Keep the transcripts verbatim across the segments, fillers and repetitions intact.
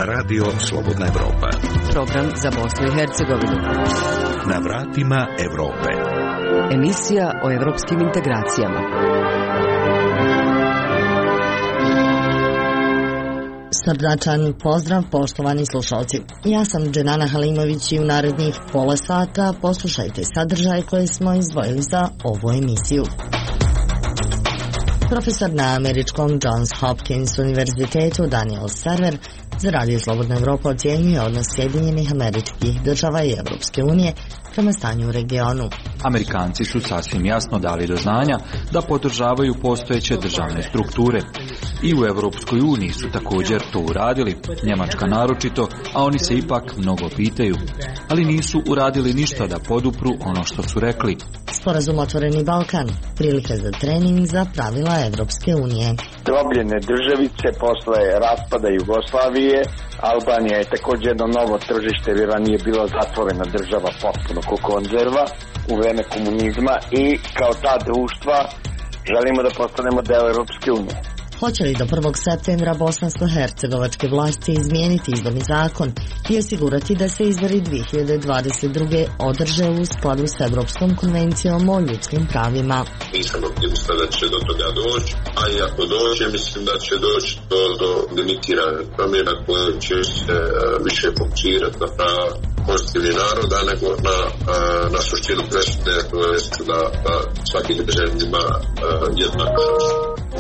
Radio Slobodna Evropa. Program za Bosnu i Hercegovinu. Na vratima Evrope. Emisija o evropskim integracijama. Srdačan pozdrav, poštovani slušalci. Ja sam Dženana Halimović i u narednih pola sata poslušajte sadržaj koje smo izdvojili za ovu emisiju. Profesor na američkom Johns Hopkins univerzitetu Daniel Server za Radio Slobodna Evropa ocjenjuje odnos Sjedinjenih Američkih Država i Evropske unije prema stanju u regionu. Amerikanci su sasvim jasno dali do znanja da podržavaju postojeće državne strukture. I u Evropskoj uniji su također to uradili, Njemačka naročito, a oni se ipak mnogo pitaju. Ali nisu uradili ništa da podupru ono što su rekli. Sporazum Otvoreni Balkan, prilika za trening za pravila Evropske unije. Drobljene državice posle raspada Jugoslavije, Albanija je također jedno novo tržište, jer nije bila zatvorena država potpuno ko konzerva u vreme komunizma i kao ta društva želimo da postanemo deo Evropske unije. Hoće li do prvog septembra bosansko-hercegovačke vlasti izmijeniti izborni zakon i osigurati da se izbori dvije hiljade dvadeset druge održe u skladu s Evropskom konvencijom o ljudskim pravima? Nisam optimista da će do toga doći, a i ako dođe, mislim da će doći do, do limitirane promjena koje će se uh, više fokusirati na prava konstitutivnih naroda nego na, uh, na suštinu presude, to je da, da svaki državljanin ima uh, jednaku šansu.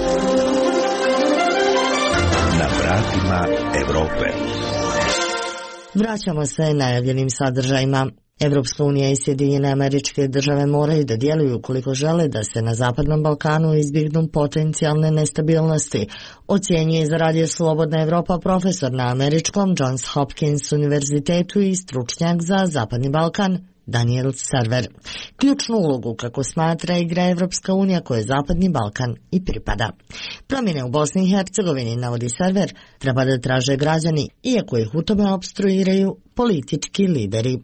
Na vratima Evrope. Vraćamo se najavljenim sadržajima. Evropska unija i Sjedinjene Američke Države moraju da djeluju ukoliko žele da se na Zapadnom Balkanu izbjegnu potencijalne nestabilnosti, ocjenjuje za Radio Slobodna Evropa profesor na američkom Johns Hopkins univerzitetu i stručnjak za Zapadni Balkan Daniel Server. Ključnu ulogu, kako smatra, igra Evropska unija koje Zapadni Balkan i pripada. Promjene u Bosni i Hercegovini, navodi Server, treba da traže građani, iako ih u tome opstruiraju politički lideri.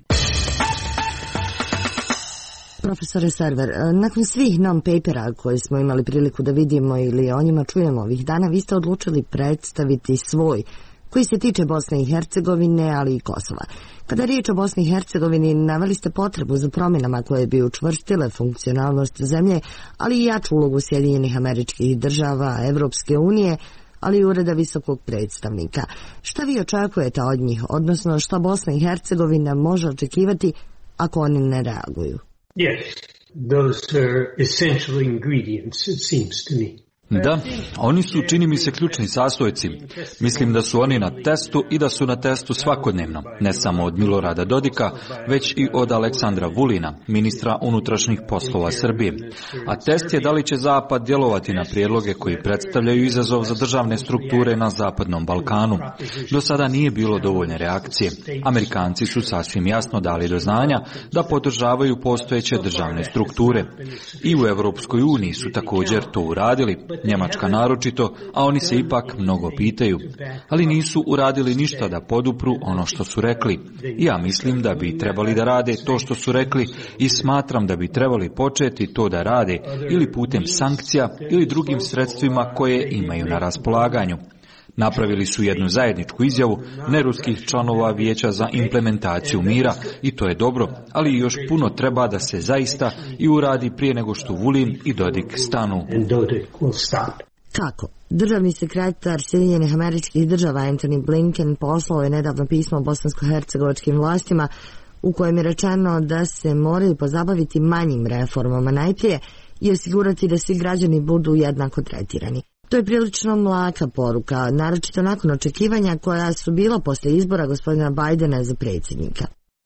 Profesore Server, nakon svih non-papera koje smo imali priliku da vidimo ili o njima čujemo ovih dana, vi ste odlučili predstaviti svoj, koji se tiče Bosne i Hercegovine, ali i Kosova. Kada je riječ o Bosni i Hercegovini, naveli ste potrebu za promjenama koje bi učvrstile funkcionalnost zemlje, ali i jaču ulogu Sjedinjenih Američkih Država, Evropske unije, ali i Ureda visokog predstavnika. Šta vi očekujete od njih, odnosno šta Bosna i Hercegovina može očekivati ako oni ne reaguju? Yes, those are essential ingredients, it seems to me. Da, oni su, čini mi se, ključni sastojci. Mislim da su oni na testu i da su na testu svakodnevno, ne samo od Milorada Dodika, već i od Aleksandra Vulina, ministra unutrašnjih poslova Srbije. A test je da li će Zapad djelovati na prijedloge koji predstavljaju izazov za državne strukture na Zapadnom Balkanu. Do sada nije bilo dovoljne reakcije. Amerikanci su sasvim jasno dali do znanja da podržavaju postojeće državne strukture. I u Evropskoj uniji su također to uradili, Njemačka naročito, a oni se ipak mnogo pitaju. Ali nisu uradili ništa da podupru ono što su rekli. Ja mislim da bi trebali da rade to što su rekli i smatram da bi trebali početi to da rade ili putem sankcija ili drugim sredstvima koje imaju na raspolaganju. Napravili su jednu zajedničku izjavu neruskih članova Vijeća za implementaciju mira i to je dobro, ali još puno treba da se zaista i uradi prije nego što Vulin i Dodik stanu. Kako? Državni sekretar Sjedinjenih Američkih Država Antony Blinken poslao je nedavno pismo bosansko-hercegovačkim vlastima u kojem je rečeno da se moraju pozabaviti manjim reformama najprije i osigurati da svi građani budu jednako tretirani. To je prilično mlaka poruka, naročito nakon očekivanja koja su bila poslije izbora gospodina Bajdena za predsjednika.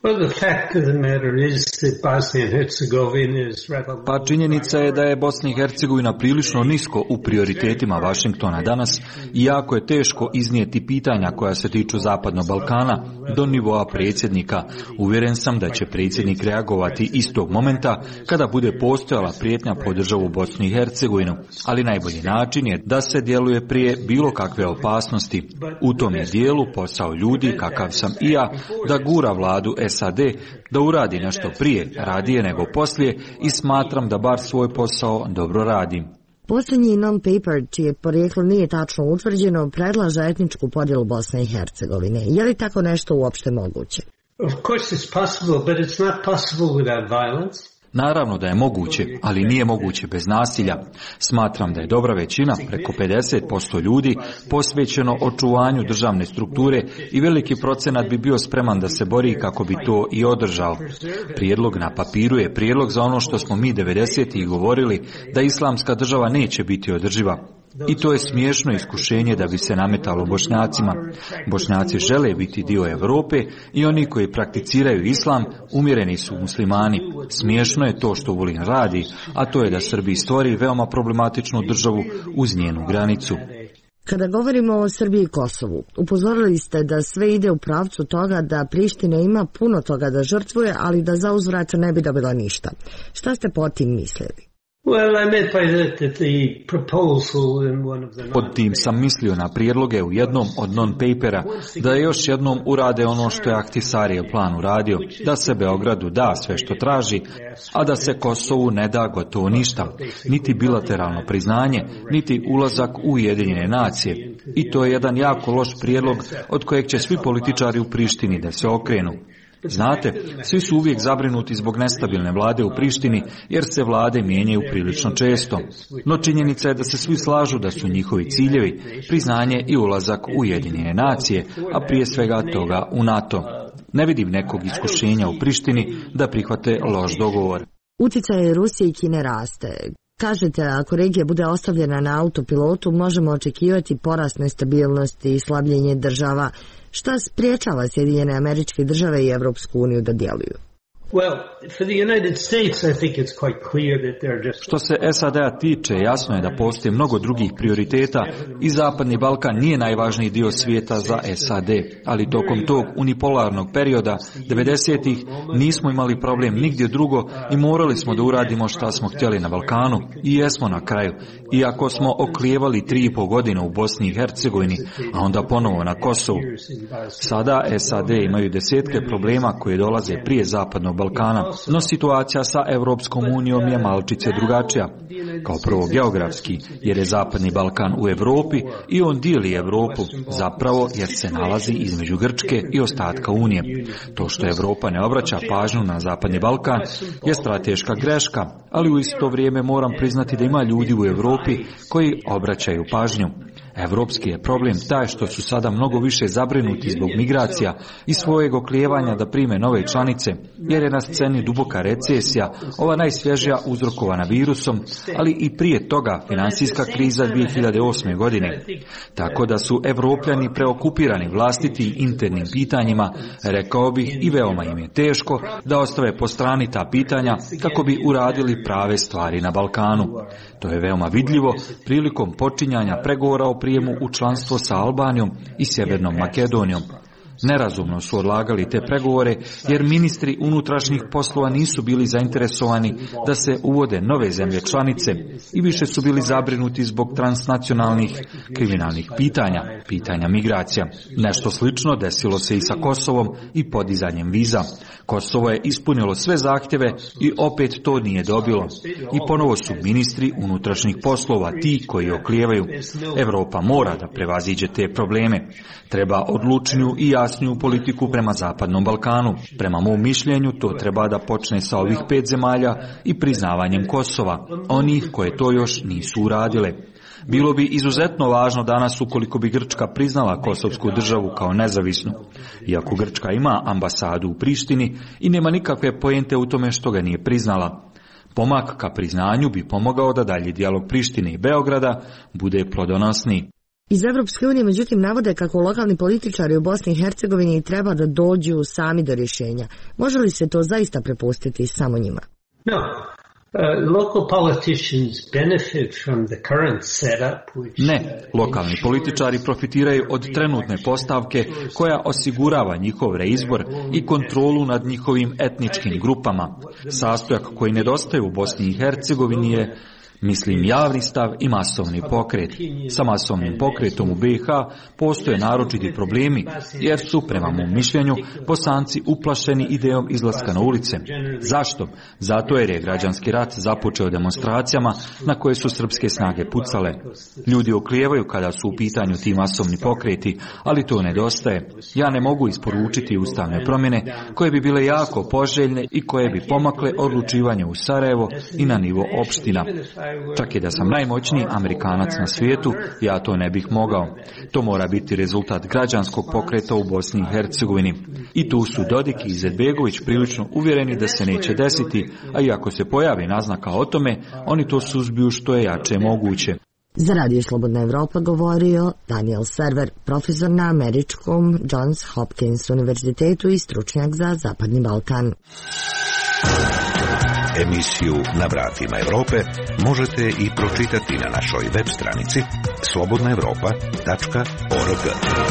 Pa činjenica je da je Bosna i Hercegovina prilično nisko u prioritetima Vašingtona danas i jako je teško iznijeti pitanja koja se tiču Zapadnog Balkana do nivoa predsjednika. Uvjeren sam da će predsjednik reagovati istog momenta kada bude postojala prijetnja po državu Bosnu i Hercegovinu, ali najbolji način je da se djeluje prije bilo kakve opasnosti. U tom je dijelu posao ljudi, kakav sam i ja, da gura vladu S A D da uradi nešto prije, radije nego poslije i smatram da bar svoj posao dobro radi. Posljednji non-paper, čije porijeklo nije tačno utvrđeno, predlaže etničku podjelu Bosne i Hercegovine. Je li tako nešto uopšte moguće? Of course it's possible, but it's not possible without violence. Naravno da je moguće, ali nije moguće bez nasilja. Smatram da je dobra većina, preko pedeset posto ljudi, posvećeno očuvanju državne strukture i veliki procenat bi bio spreman da se bori kako bi to i održao. Prijedlog na papiru je prijedlog za ono što smo mi devedesetih govorili, da islamska država neće biti održiva. I to je smiješno iskušenje da bi se nametalo Bošnjacima. Bošnjaci žele biti dio Europe i oni koji prakticiraju islam umjereni su muslimani. Smiješno je to što Vulin radi, a to je da Srbiji stvori veoma problematičnu državu uz njenu granicu. Kada govorimo o Srbiji i Kosovu, upozorili ste da sve ide u pravcu toga da Priština ima puno toga da žrtvuje, ali da zauzvrat ne bi dobila ništa. Šta ste po tim mislili? Pod tim sam mislio na prijedloge u jednom od non-papera da je još jednom urade ono što je Ahtisarijev plan uradio, da se Beogradu da sve što traži, a da se Kosovu ne da gotovo ništa, niti bilateralno priznanje, niti ulazak u Ujedinjene nacije. I to je jedan jako loš prijedlog od kojeg će svi političari u Prištini da se okrenu. Znate, svi su uvijek zabrinuti zbog nestabilne vlade u Prištini, jer se vlade mijenjaju prilično često. No činjenica je da se svi slažu da su njihovi ciljevi priznanje i ulazak u Ujedinjene nacije, a prije svega toga u NATO. Ne vidim nekog iskušenja u Prištini da prihvate loš dogovor. Uticaj Rusije i Kine raste. Kažete, ako regija bude ostavljena na autopilotu, možemo očekivati porast nestabilnosti i slabljenje država. Šta spriječava Sjedinjene Američke Države i Europsku uniju da djeluju? Što se S A D-a tiče, jasno je da postoji mnogo drugih prioriteta i Zapadni Balkan nije najvažniji dio svijeta za S A D, ali tokom tog unipolarnog perioda devedesetih nismo imali problem nigdje drugo i morali smo da uradimo šta smo htjeli na Balkanu i jesmo na kraju. Iako smo oklijevali tri i pol godine u Bosni i Hercegovini, a onda ponovo na Kosovu. Sada S A D imaju desetke problema koje dolaze prije Zapadnog Balkana, no situacija sa Europskom unijom je malčice drugačija. Kao prvo geografski, jer je Zapadni Balkan u Europi i on dijeli Europu, zapravo jer se nalazi između Grčke i ostatka Unije. To što Europa ne obraća pažnju na Zapadni Balkan je strateška greška, ali u isto vrijeme moram priznati da ima ljudi u Europi koji obraćaju pažnju. Evropski je problem taj što su sada mnogo više zabrinuti zbog migracija i svojeg oklijevanja da prime nove članice, jer je na sceni duboka recesija, ova najsvježija uzrokovana virusom, ali i prije toga financijska kriza dvije hiljade osme. godine. Tako da su Evropljani preokupirani vlastiti internim pitanjima, rekao bih i veoma im je teško da ostave po strani ta pitanja kako bi uradili prave stvari na Balkanu. To je veoma vidljivo prilikom počinjanja pregovora o prijemu u članstvo sa Albanijom i Sjevernom Makedonijom. Nerazumno su odlagali te pregovore jer ministri unutrašnjih poslova nisu bili zainteresovani da se uvode nove zemlje članice i više su bili zabrinuti zbog transnacionalnih kriminalnih pitanja, pitanja migracija. Nešto slično desilo se i sa Kosovom i podizanjem viza. Kosovo je ispunilo sve zahtjeve i opet to nije dobilo. I ponovo su ministri unutrašnjih poslova ti koji oklijevaju. Europa mora da prevaziđe te probleme. Treba odlučniju i jasniju politiku prema Zapadnom Balkanu. Prema mom mišljenju to treba da počne sa ovih pet zemalja i priznavanjem Kosova, onih koje to još nisu uradile. Bilo bi izuzetno važno danas ukoliko bi Grčka priznala kosovsku državu kao nezavisnu. Iako Grčka ima ambasadu u Prištini i nema nikakve poente u tome što ga nije priznala. Pomak ka priznanju bi pomogao da dalji dijalog Prištine i Beograda bude plodonosniji. Iz Evropske unije međutim navode kako lokalni političari u Bosni i Hercegovini treba da dođu sami do rješenja. Može li se to zaista prepustiti samo njima? No. Uh, local politicians benefit from the current setup, which, ne, lokalni političari profitiraju od trenutne postavke koja osigurava njihov reizbor i kontrolu nad njihovim etničkim grupama. Sastojak koji nedostaje u Bosni i Hercegovini je Mislim javni stav i masovni pokret. Sa masovnim pokretom u B i H postoje naročiti problemi, jer su, prema mom mišljenju, Bosanci uplašeni idejom izlaska na ulice. Zašto? Zato jer je građanski rat započeo demonstracijama na koje su srpske snage pucale. Ljudi oklijevaju kada su u pitanju ti masovni pokreti, ali to nedostaje. Ja ne mogu isporučiti ustavne promjene koje bi bile jako poželjne i koje bi pomakle odlučivanje u Sarajevo i na nivo opština. Čak i da sam najmoćniji Amerikanac na svijetu, ja to ne bih mogao. To mora biti rezultat građanskog pokreta u Bosni i Hercegovini. I tu su Dodik i Izetbegović prilično uvjereni da se neće desiti, a i ako se pojavi naznaka o tome, oni to suzbiju što je jače moguće. Za Radio Slobodna Evropa govorio Daniel Server, profesor na američkom Johns Hopkins univerzitetu i stručnjak za Zapadni Balkan. Emisiju Na vratima Evrope možete i pročitati na našoj web stranici slobodna evropa tačka org.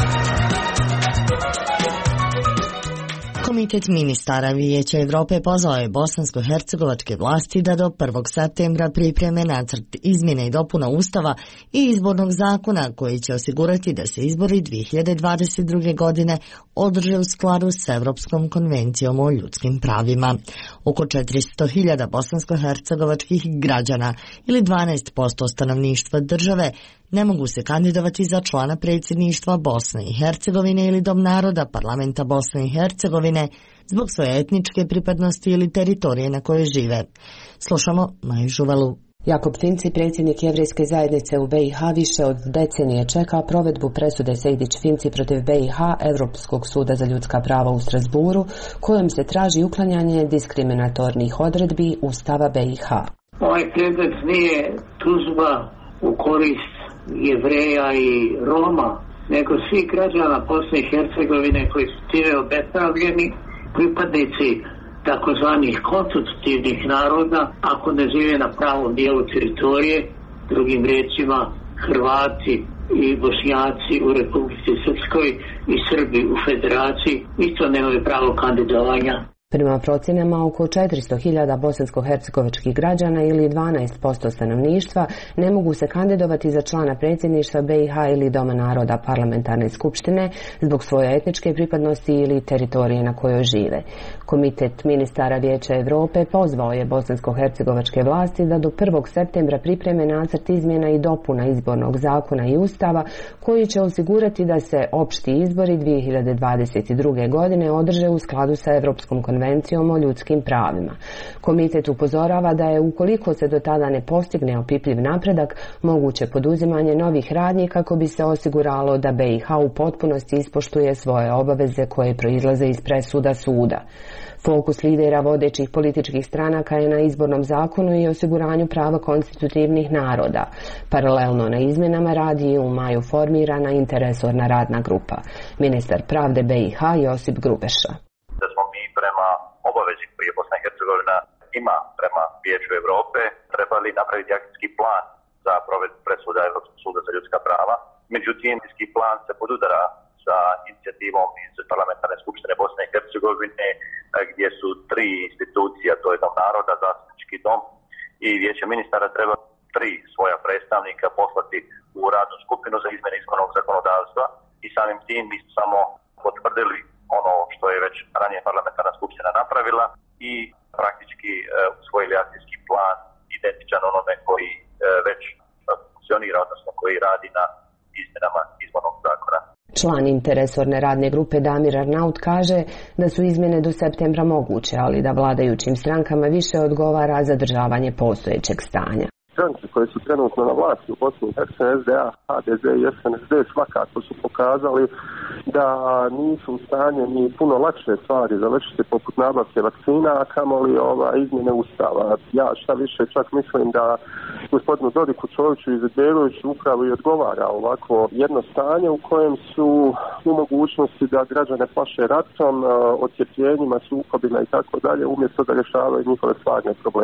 Komitet ministara Vijeća Evrope pozvao je bosansko-hercegovačke vlasti da do prvog septembra pripreme nacrt izmjene i dopuna Ustava i izbornog zakona koji će osigurati da se izbori dvije hiljade dvadeset druge. godine održe u skladu s Evropskom konvencijom o ljudskim pravima. Oko četiristo hiljada bosansko-hercegovačkih građana ili dvanaest posto stanovništva države ne mogu se kandidovati za člana predsjedništva Bosne i Hercegovine ili Dom naroda parlamenta Bosne i Hercegovine zbog svoje etničke pripadnosti ili teritorije na kojoj žive. Slušamo Maju Žuvalu. Jakub Finci, predsjednik Jevrejske zajednice u B i H, više od decenije čeka provedbu presude Sejdić-Finci protiv B i H Europskog suda za ljudska prava u Strasburu, kojom se traži uklanjanje diskriminatornih odredbi Ustava B i H. Ovaj predmet nije tužba u korist Jevreja i Roma, nego svih građana Bosne i Hercegovine koji su time obespravljeni, pripadnici takozvanih konstitutivnih naroda, ako ne žive na pravom dijelu teritorije, drugim riječima Hrvati i Bošnjaci u Republici Srpskoj i Srbi u Federaciji, isto nemaju pravo kandidovanja. Prema procjenama, oko četiristo hiljada bosansko-hercegovačkih građana ili dvanaest posto stanovništva ne mogu se kandidovati za člana predsjedništva B i H ili Doma naroda parlamentarne skupštine zbog svoje etničke pripadnosti ili teritorije na kojoj žive. Komitet ministara Vijeća Europe pozvao je bosansko-hercegovačke vlasti da do prvog septembra pripreme nacrt izmjena i dopuna izbornog zakona i ustava koji će osigurati da se opšti izbori dvije hiljade dvadeset druge. godine održe u skladu sa Evropskom konvencijom o ljudskim pravima. Komitet upozorava da je, ukoliko se do tada ne postigne opipljiv napredak, moguće poduzimanje novih radnji kako bi se osiguralo da B i H u potpunosti ispoštuje svoje obaveze koje proizlaze iz presuda suda. Fokus lidera vodećih političkih stranaka je na izbornom zakonu i osiguranju prava konstitutivnih naroda. Paralelno na izmjenama radi i u maju formirana interresorna radna grupa. Ministar pravde B i H Josip Grubeša. Da smo mi prema obavezi koji je Bosna i Hercegovina ima prema Vijeću Europe trebali napraviti akcijski plan za provedbu presuda Europskog suda za ljudska prava. Međutim, akcijski plan se podudara sa inicijativom iz Parlamentarne skupštine Bosne i Hercegovine, gdje su tri institucija, to je Dom naroda, Zastupnički dom i Vijeće ministara, treba tri svoja predstavnika poslati u radnu skupinu za izmjene izbornog zakonodavstva i samim tim mi smo samo potvrdili ono što je već ranije Parlamentarna skupština napravila i praktički e, usvojili akcijski plan identičan onome koji e, već funkcionira, odnosno koji radi na izmjenama izbornog zakona. Član interresorne radne grupe Damir Arnaut kaže da su izmjene do septembra moguće, ali da vladajućim strankama više odgovara zadržavanje postojećeg stanja. Stranke koje su trenutno na vlasti u Bosni i Hercegovini, S D A, H D Z i S N S D, svakako su pokazali da nisu u stanju ni puno lakše stvari završiti poput nabavke vakcina, a kamoli ova izmjene ustava. Ja šta više čak mislim da gospodinu Dodiku, Čoviću i Izetbegoviću upravo i odgovara ovako jedno stanje u kojem su u mogućnosti da građane plaše ratom, odcjepljenjima, sukobima i tako dalje, umjesto da rješavaju njihove stvarne probleme.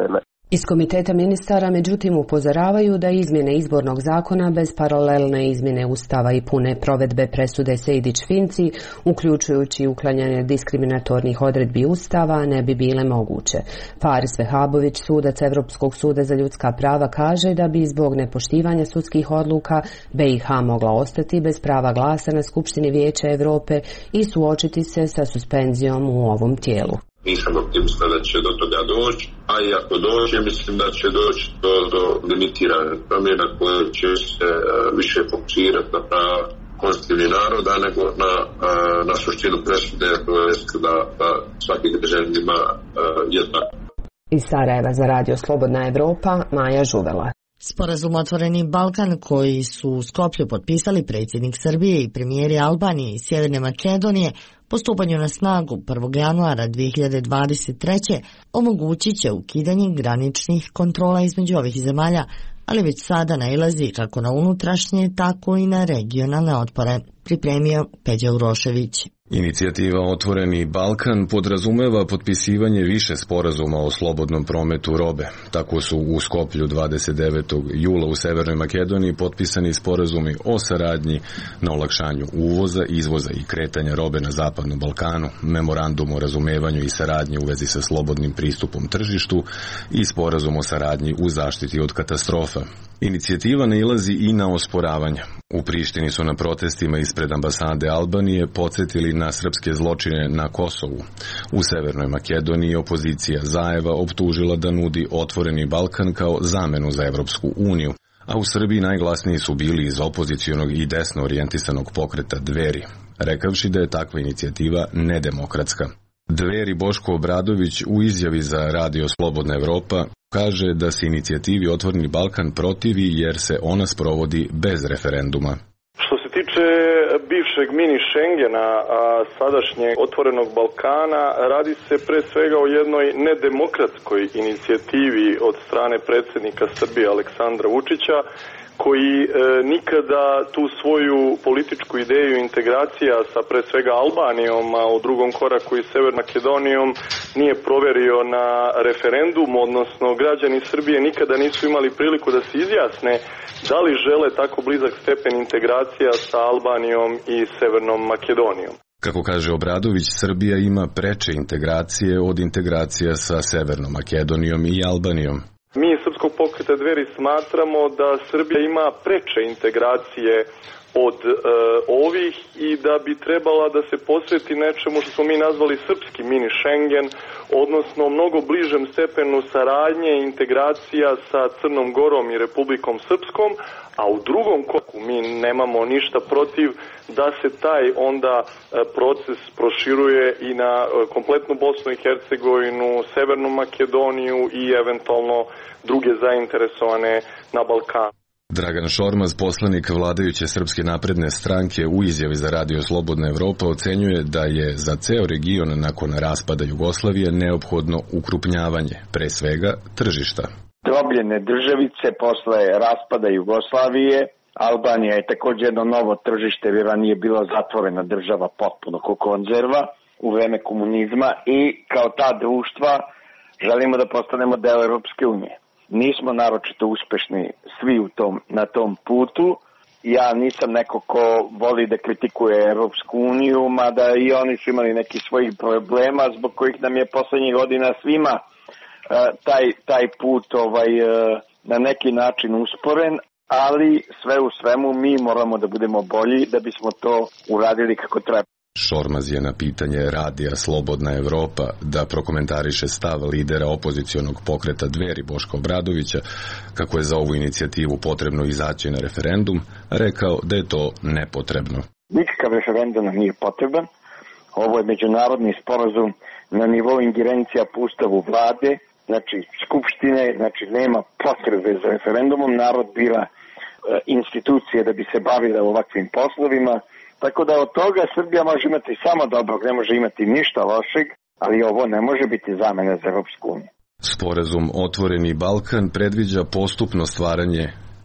Iz komiteta ministara međutim upozoravaju da izmjene izbornog zakona bez paralelne izmjene ustava i pune provedbe presude Sejdić-Finci, uključujući uklanjanje diskriminatornih odredbi ustava, ne bi bile moguće. Faris Vehabović, sudac Evropskog suda za ljudska prava, kaže da bi zbog nepoštivanja sudskih odluka B i H mogla ostati bez prava glasa na Skupštini Vijeća Europe i suočiti se sa suspenzijom u ovom tijelu. Nisam optimista da će do toga doći, a i ako dođe, mislim da će doći do, do limitirane promjena koje će se uh, više fokusirati na prava konstitutivnih naroda nego na, uh, na suštinu presude, to je da, da svaki građanin ima uh, jednako. Iz Sarajeva za Radio Slobodna Evropa, Maja Žuvela. Sporazum Otvoreni Balkan koji su u Skoplju potpisali predsjednik Srbije i premijeri Albanije i Sjeverne Makedonije po stupanju na snagu prvog januara dvije hiljade dvadeset treće omogućit će ukidanje graničnih kontrola između ovih zemalja, ali već sada nailazi kako na unutrašnje, tako i na regionalne otpore, pripremio Peđa Urošević. Inicijativa Otvoreni Balkan podrazumeva potpisivanje više sporazuma o slobodnom prometu robe. Tako su u Skoplju dvadeset devetog jula u Severnoj Makedoniji potpisani sporazumi o saradnji na olakšanju uvoza, izvoza i kretanja robe na Zapadnom Balkanu, memorandum o razumevanju i saradnji u vezi sa slobodnim pristupom tržištu i sporazum o saradnji u zaštiti od katastrofa. Inicijativa nailazi i na osporavanja. U Prištini su na protestima ispred ambasade Albanije podsjetili na srpske zločine na Kosovu. U Severnoj Makedoniji opozicija Zaeva optužila da nudi Otvoreni Balkan kao zamenu za Evropsku uniju, a u Srbiji najglasniji su bili iz opozicionog i desno orijentisanog pokreta Dveri, rekavši da je takva inicijativa nedemokratska. Dveri Boško Obradović u izjavi za Radio Slobodna Evropa kaže da se inicijativi Otvoreni Balkan protivi jer se ona sprovodi bez referenduma. Što se tiče bivšeg mini Schengena, a sadašnjeg Otvorenog Balkana, radi se pre svega o jednoj nedemokratskoj inicijativi od strane predsjednika Srbije Aleksandra Vučića, koji e, nikada tu svoju političku ideju integracija sa pre svega Albanijom, a u drugom koraku i Severnom Makedonijom nije proverio na referendum, odnosno građani Srbije nikada nisu imali priliku da se izjasne da li žele tako blizak stepen integracija sa Albanijom i Severnom Makedonijom. Kako kaže Obradović, Srbija ima preče integracije od integracija sa Severnom Makedonijom i Albanijom. Mi iz Srpskog pokreta Dveri smatramo da Srbija ima preče integracije od e, ovih i da bi trebala da se posveti nečemu što smo mi nazvali srpski mini Schengen, odnosno mnogo bližem stepenu saradnje i integracija sa Crnom Gorom i Republikom Srpskom, a u drugom koraku mi nemamo ništa protiv da se taj onda proces proširuje i na kompletnu Bosnu i Hercegovinu, Severnu Makedoniju i eventualno druge zainteresovane na Balkanu. Dragan Šormaz, poslanik vladajuće Srpske napredne stranke, u izjavi za Radio Slobodna Evropa ocenjuje da je za ceo region nakon raspada Jugoslavije neophodno ukrupnjavanje, pre svega tržišta. Drobljene državice posle raspada Jugoslavije, Albanija je također jedno novo tržište, jer nije bila zatvorena država potpuno ko konzerva u vreme komunizma i kao ta društva želimo da postanemo deo Europske unije. Nismo naročito uspešni svi u tom, na tom putu. Ja nisam neko ko voli da kritikuje Europsku uniju, mada i oni su imali neki svojih problema zbog kojih nam je poslednjih godina svima uh, taj, taj put ovaj, uh, na neki način usporen, ali sve u svemu mi moramo da budemo bolji da bismo to uradili kako treba. Šormaz je na pitanje Radija Slobodna Evropa da prokomentariše stav lidera opozicionog pokreta Dveri Boška Obradovića kako je za ovu inicijativu potrebno izaći na referendum, rekao da je to nepotrebno. Nikakav referendum nije potreban. Ovo je međunarodni sporazum na nivou ingerencija po ustavu vlade, znači skupštine, znači nema potrebe za referendumom, narod bira e, institucije da bi se bavila ovakvim poslovima. Tako da od toga Srbija može imati samo dobrog, ne može imati ništa lošeg, ali ovo ne može biti zamena za Europsku uniju. Sporazum Otvoreni Balkan predviđa postupno stvaranje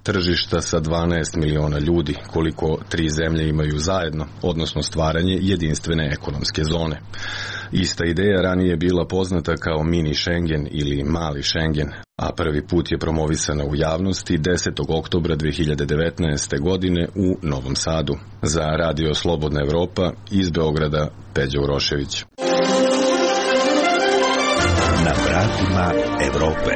tržišta sa dvanaest miliona ljudi, koliko tri zemlje imaju zajedno, odnosno stvaranje jedinstvene ekonomske zone. Ista ideja ranije je bila poznata kao mini Schengen ili mali Schengen, a prvi put je promovisana u javnosti desetog oktobra dve hiljade devetnaeste. godine u Novom Sadu. Za Radio Slobodna Evropa iz Beograda Peđa Urošević. Na vratima Evrope.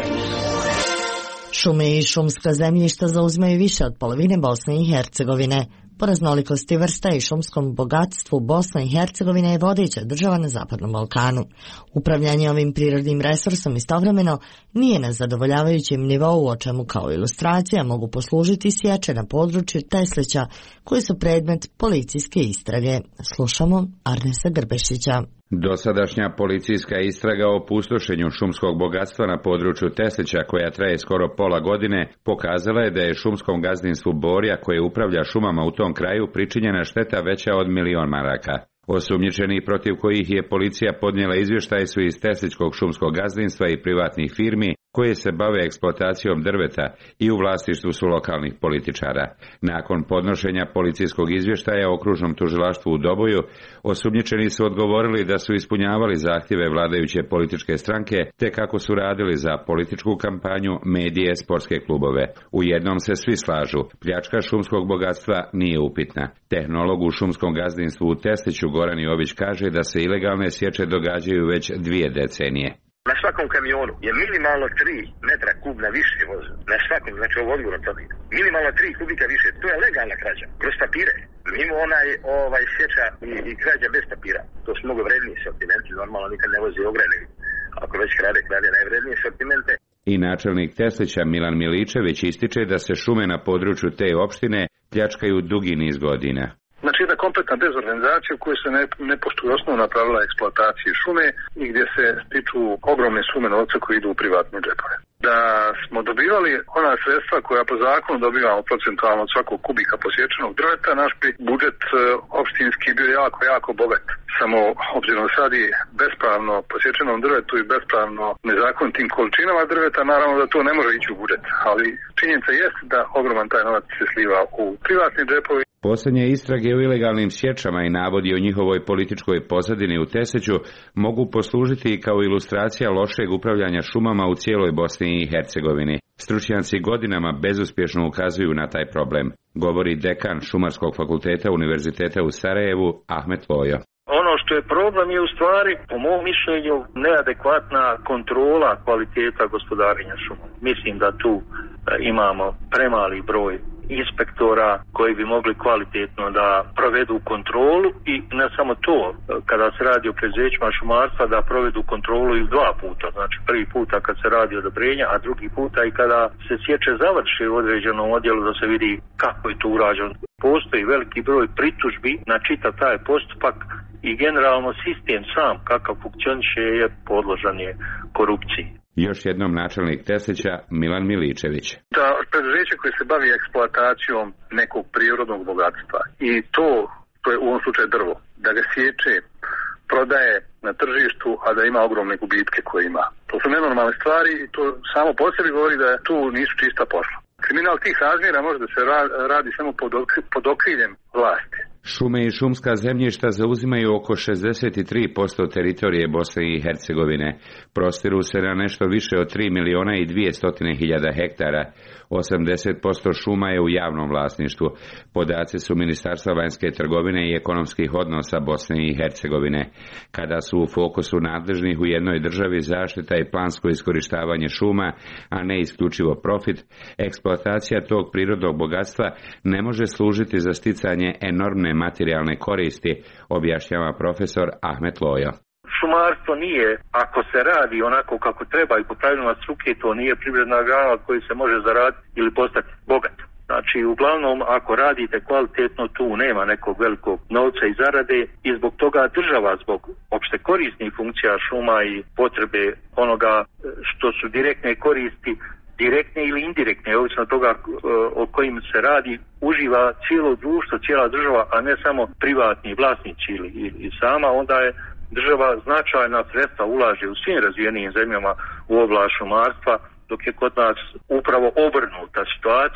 Šume i šumska zemljišta zauzimaju više od polovine Bosne i Hercegovine. Po raznolikosti vrsta i šumskom bogatstvu Bosna i Hercegovina je vodeća država na Zapadnom Balkanu. Upravljanje ovim prirodnim resursom istovremeno nije na zadovoljavajućem nivou, o čemu kao ilustracija mogu poslužiti sječe na području Teslića koji su predmet policijske istrage. Slušamo Arnesa Grbešića. Dosadašnja policijska istraga o pustošenju šumskog bogatstva na području Teslića, koja traje skoro pola godine, pokazala je da je šumskom gazdinstvu Borja, koje upravlja šumama u tom kraju, pričinjena šteta veća od milion maraka. Osumnjičeni protiv kojih je policija podnijela izvještaj su iz Teslićkog šumskog gazdinstva i privatnih firmi koje se bave eksploatacijom drveta i u vlasništvu su lokalnih političara. Nakon podnošenja policijskog izvještaja okružnom tužilaštvu u Doboju, osumnjičeni su odgovorili da su ispunjavali zahtjeve vladajuće političke stranke te kako su radili za političku kampanju, medije, sportske klubove. U jednom se svi slažu, pljačka šumskog bogatstva nije upitna. Tehnolog u šumskom gazdinstvu u Tesliću Goran Jović kaže da se ilegalne sječe događaju već dvije decenije. Na svakom kamionu je minimalno tri metra kubna više voza. Na svakom, znači ovo odgovorno to nije. Minimalno tri kubika više. To je legalna krađa. Kroz papire. Mimo onaj ovaj, sječa i, i krađa bez papira. To su mnogo vredniji sortimenti. Normalno nikad ne vozi ograne. Ako već krade, krade najvrednije sortimente. I načelnik Teslića Milan Miličević ističe da se šume na području te opštine pljačkaju dugi niz godina. Znači jedna kompletna dezorganizacija u kojoj se ne, ne poštuju osnovna pravila eksploatacije šume i gdje se stiču ogromne sume novca koji idu u privatne džepove. Da smo dobivali ona sredstva koja po zakonu dobivamo procentualno od svakog kubika posječenog drveta, naš bi budžet opštinski bio jako, jako bogat. Samo obzirom sad i bespravno posječenom drvetu i bespravno nezakonitim količinama drveta, naravno da to ne može ići u budžet. Ali činjenica jest da ogroman taj novac se sliva u privatni džepovi. Posljednje istrage o ilegalnim sječama i navodi o njihovoj političkoj pozadini u Tesliću mogu poslužiti i kao ilustracija lošeg upravljanja šumama u cijeloj Bosni i Hercegovini. Stručnjaci godinama bezuspješno ukazuju na taj problem, govori dekan Šumarskog fakulteta Univerziteta u Sarajevu Ahmet Lojo. Ono što je problem je u stvari, po mom mišljenju, neadekvatna kontrola kvaliteta gospodarenja šumom. Mislim da tu imamo premali broj inspektora koji bi mogli kvalitetno da provedu kontrolu i ne samo to, kada se radi o preduzećima šumarstva da provedu kontrolu i dva puta, znači prvi puta kad se radi odobrenja, a drugi puta i kada se sječe završi u određenom odjelu da se vidi kako je to urađeno. Postoji veliki broj pritužbi na čitav taj postupak i generalno sistem sam kakav funkcioniše je podložan je korupciji. Još jednom načelnik Teslića Milan Miličević. Da preduzeće koje se bavi eksploatacijom nekog prirodnog bogatstva i to, to je u ovom slučaju drvo, da ga sječe, prodaje na tržištu, a da ima ogromne gubitke koje ima. To su nenormalne stvari i to samo po sebi govori da tu nisu čista posla. Kriminal tih razmjera može da se radi samo pod, pod okriljem vlasti. Šume i šumska zemljišta zauzimaju oko šezdeset tri posto teritorije Bosne i Hercegovine. Prostiru se na nešto više od tri miliona i dvjesto hiljada hektara. osamdeset posto šuma je u javnom vlasništvu. Podaci su Ministarstva vanjske trgovine i ekonomskih odnosa Bosne i Hercegovine. Kada su u fokusu nadležnih u jednoj državi zaštita i plansko iskorištavanje šuma, a ne isključivo profit, eksploatacija tog prirodnog bogatstva ne može služiti za sticanje enormne materijalne koristi, objašnjava profesor Ahmet Lojo. Šumarstvo nije, ako se radi onako kako treba i po pravilima struke, to nije privredna grana od koje se može zaraditi ili postati bogat. Znači, uglavnom, ako radite kvalitetno, tu nema nekog velikog novca i zarade i zbog toga država, zbog opšte korisnih funkcija šuma i potrebe onoga što su direktne koristi, direktne ili indirektne, ovisno od toga o kojim se radi, uživa cijelo društvo, cijela država, a ne samo privatni vlasnici ili, ili sama, onda je država značajna sredstva ulaže u svim razvijenim zemljama u oblast šumarstva, dok je kod nas upravo obrnuta situacija.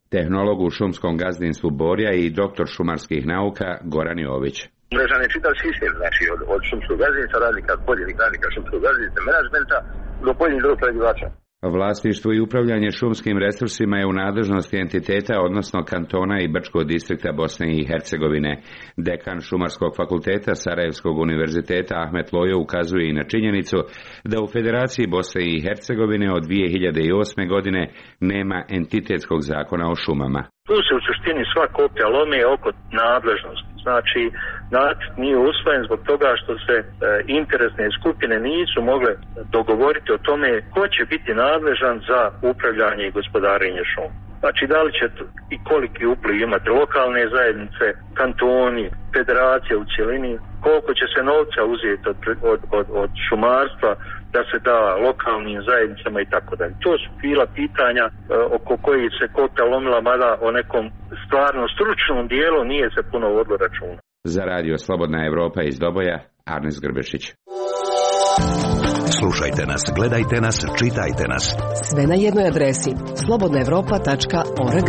tehnolog u šumskom gazdinstvu Borja i doktor šumarskih nauka Goran Jović. Mrežan je čitav sistem, znači od, od šumskog gazdinstva, radnika, pojedinih radnika šumskog gazdinstva, menadžmenta do pojedinih drugog prerađivača. Vlasništvo i upravljanje šumskim resursima je u nadležnosti entiteta, odnosno kantona i Brčkog distrikta Bosne i Hercegovine. Dekan Šumarskog fakulteta Sarajevskog univerziteta Ahmet Lojo ukazuje i na činjenicu da u Federaciji Bosne i Hercegovine od dvije hiljade osme. godine nema entitetskog zakona o šumama. Tu se u suštini sva koplja lome oko nadležnosti. Znači, nacrt nije usvojen zbog toga što se e, interesne skupine nisu mogle dogovoriti o tome ko će biti nadležan za upravljanje i gospodarenje šumom. Znači, da li će i koliki upliv imati lokalne zajednice, kantoni, federacija u cjelini, koliko će se novca uzeti od, od, od, od šumarstva da se da lokalnim zajednicama i tako dalje. To su bila pitanja e, oko kojih se koplja lomila, mada o nekom stvarno stručnom dijelu nije se puno vodilo računa. Za radio Slobodna Evropa iz Doboja, Arnis Grbešić. Slušajte nas, gledajte nas, čitajte nas. Sve na jednoj adresi slobodna evropa tačka org.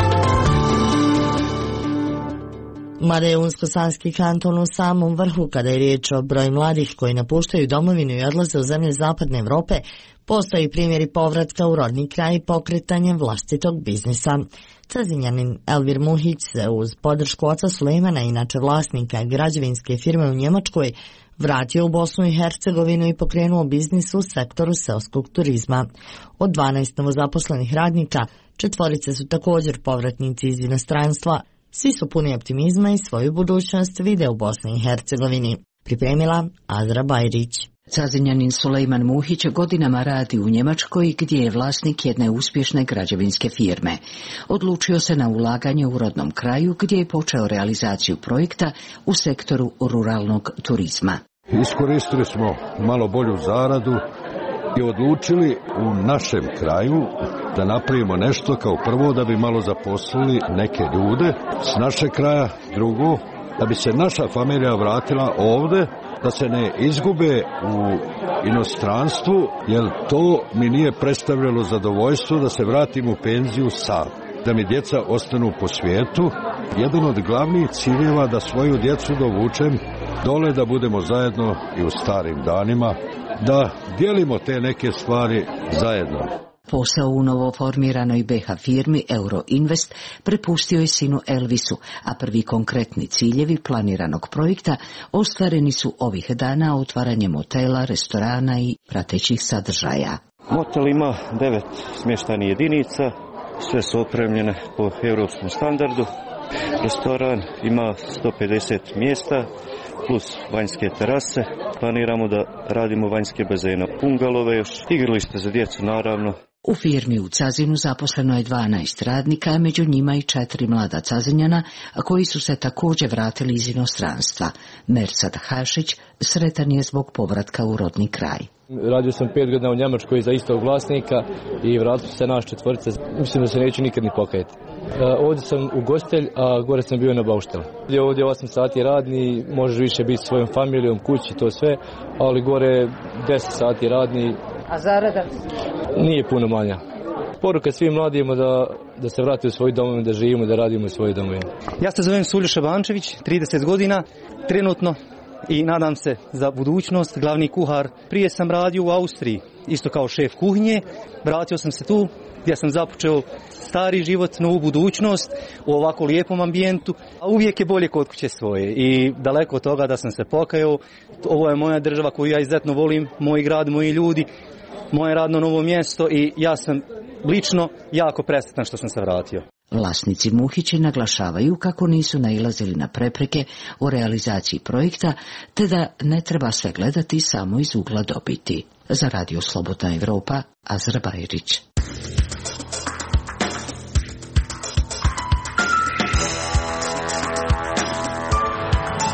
Mada je Unsko-Sanski kanton u samom vrhu kada je riječ o broju mladih koji napuštaju domovinu i odlaze u zemlje zapadne Evrope, postoji primjeri povratka u rodni kraj pokretanjem vlastitog biznisa. Cazinjanin Elvir Muhić se uz podršku oca Sulejmana, inače vlasnika građevinske firme u Njemačkoj, vratio u Bosnu i Hercegovinu i pokrenuo biznis u sektoru seoskog turizma. Od dvanaest novozaposlenih radnika, četvorice su također povratnici iz inostranstva. Svi su puni optimizma i svoju budućnost vide u Bosni i Hercegovini. Pripremila Azra Bajrić. Cazinjanin Sulejman Muhić godinama radi u Njemačkoj gdje je vlasnik jedne uspješne građevinske firme. Odlučio se na ulaganje u rodnom kraju gdje je počeo realizaciju projekta u sektoru ruralnog turizma. Iskoristili smo malo bolju zaradu i odlučili u našem kraju da napravimo nešto kao prvo da bi malo zaposlili neke ljude s našeg kraja, drugo da bi se naša familija vratila ovde, da se ne izgube u inostranstvu, jer to mi nije predstavljalo zadovoljstvo da se vratim u penziju sam, da mi djeca ostanu po svijetu. Jedan od glavnih ciljeva da svoju djecu dovučem dole, da budemo zajedno i u starim danima, da dijelimo te neke stvari zajedno. Posao u novoformiranoj B H firmi Euroinvest prepustio je sinu Elvisu, a prvi konkretni ciljevi planiranog projekta ostvareni su ovih dana otvaranjem hotela, restorana i pratećih sadržaja. Motel ima devet smještajnih jedinica, sve su opremljene po europskom standardu. Restoran ima sto pedeset mjesta plus vanjske terase. Planiramo da radimo vanjske bazene, bungalove, još igralište za djecu naravno. U firmi u Cazinu zaposleno je dvanaest radnika, a među njima i četiri mlada Cazinjana, koji su se također vratili iz inostranstva. Mersad Hašić sretan je zbog povratka u rodni kraj. Radio sam pet godina u Njemačkoj za istog vlasnika i vratili su se naš četvorice. Mislim da se neću nikad ni pokajati. Ovdje sam ugostitelj, a gore sam bio na bauštelu. Ovdje osam sati radni, možeš više biti s svojom familijom, kući, to sve, ali gore deset sati radni. A zarada? Nije puno manja. Poruka svim mladima da, da se vrate u svoj domovinu, da živimo, da radimo u svojoj domovini. Ja se zovem Suljo Šabančević, trideset godina, trenutno i nadam se za budućnost, glavni kuhar. Prije sam radio u Austriji, isto kao šef kuhinje, vratio sam se tu gdje sam započeo stari život, novu budućnost u ovako lijepom ambijentu, a uvijek je bolje kod kuće svoje i daleko od toga da sam se pokajao. Ovo je moja država koju ja izuzetno volim, moj grad, moji ljudi, moje radno novo mjesto i ja sam lično jako presretan što sam se vratio. Vlasnici Muhići naglašavaju kako nisu nailazili na prepreke u realizaciji projekta, te da ne treba sve gledati samo iz ugla dobiti. Za radio Slobodna Evropa, Azra Bajrić.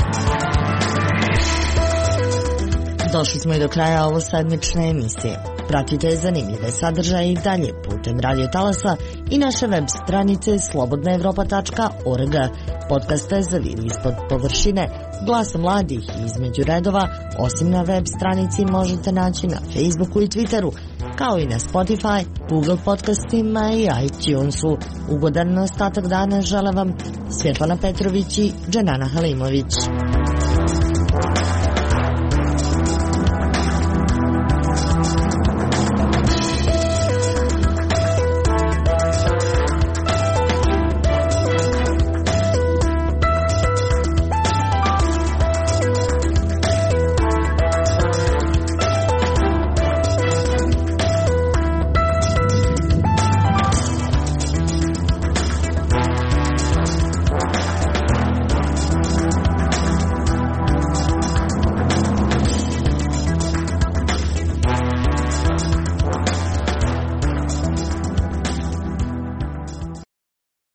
Došli smo i do kraja ovo sedmične emisije. Pratite zanimljive sadržaje i dalje putem radio talasa i naše web stranice slobodna evropa tačka org. Podcaste za Viri ispod površine, Glas mladih i Između redova, osim na web stranici možete naći na Facebooku i Twitteru, kao i na Spotify, Google podcastima i iTunesu. Ugodan ostatak dana žele vam Svjetlana Petrović i Dženana Halimović.